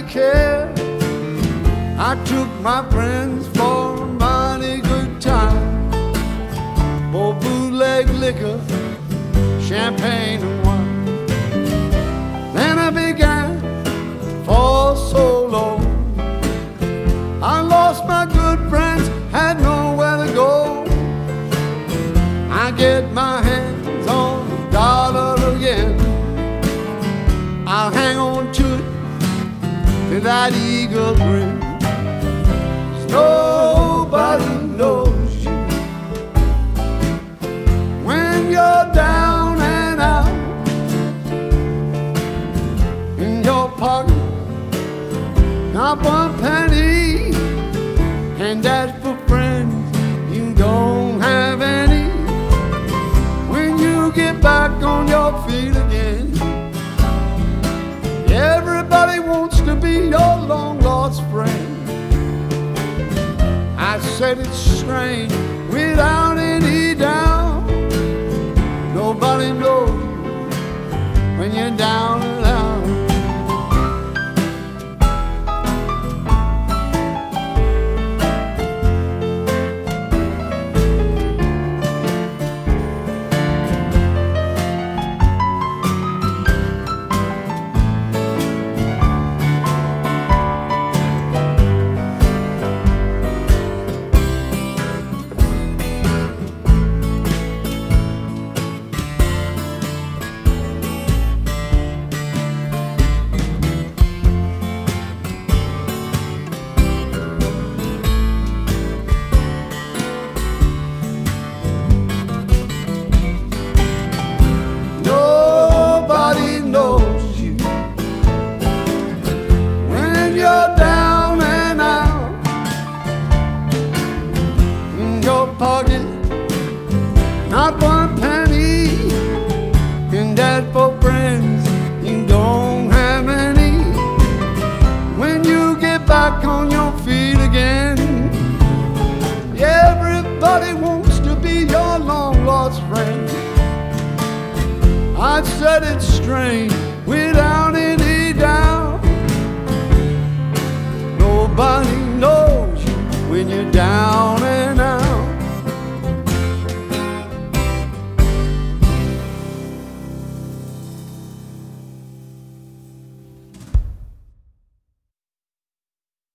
care. I took my friends for a mighty good time. Bought bootleg liquor, champagne and wine. Then I began to fall so low. I lost my good friends, had nowhere to go. I get my hands on the dollar again. I'll hang on to it with that eagle grin. 'Cause nobody knows you when you're down and out. In your pocket, not one penny, and as for friends, you don't have any. When you get back on your feet again, everybody wants to be your long lost friend. I said it's strange without any doubt. Nobody knows you when you're down and out. Pocket, not one penny, and as for friends, you don't have any. When you get back on your feet again, everybody wants to be your long lost friend. I said it's strange without any doubt. Nobody knows you when you're down